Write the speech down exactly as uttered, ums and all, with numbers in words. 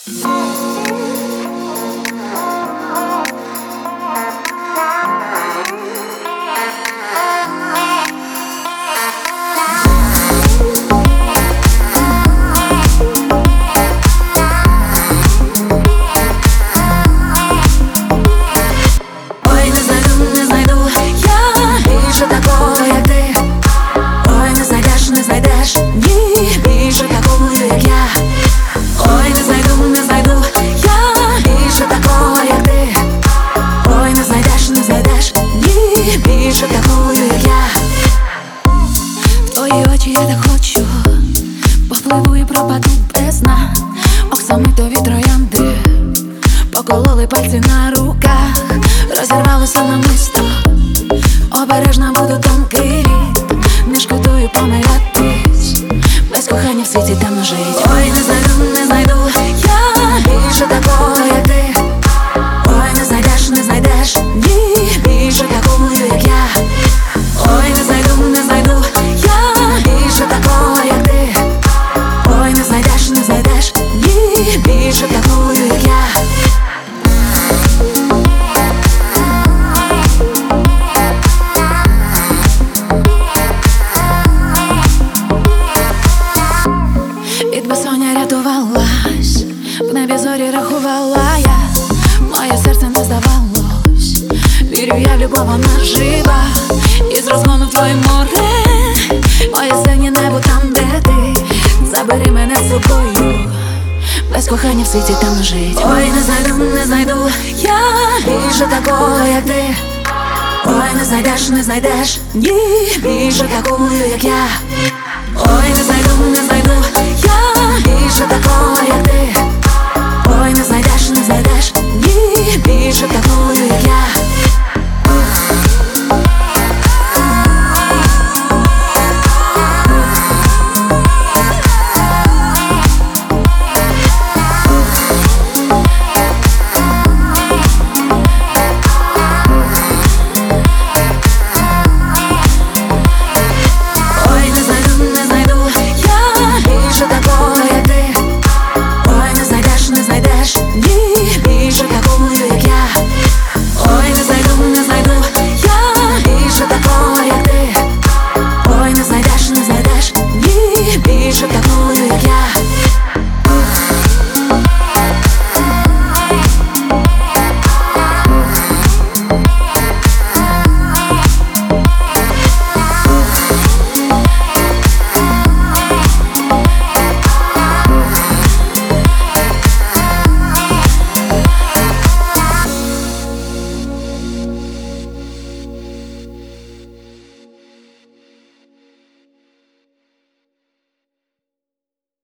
Я так хочу, попливу і пропаду без дна. Оксамитові троянди покололи пальці на руках, розірвалося намисто. Обережно буду тонкий лід, не шкодую помилятись. Без кохання в світі темно жить. Ой, не знайду, не знайду я більше такого, як ти. Ой, не знайдеш, не знайдеш, ні, більше такого, як я. Ой, не знайду, не знайду я більше такого, як ти. Ой, не знайдеш, не знайдеш, ні, більше такого, як я. Від безсоння рятувалась, в небі зорі рахувала я. Моє серце не здавалось, вірю я в любов, вона жива. І з розгону в твоє море, моє синє небо там, де ти. Забери мене з собою, без кохання в світі темно жить. Ой, не знайду, не знайду я більше такого, як ти. Ой, не знайдеш, не знайдеш, ні, більше такого, як я. Ой, не знайду, не знайду я більше такого, як ти.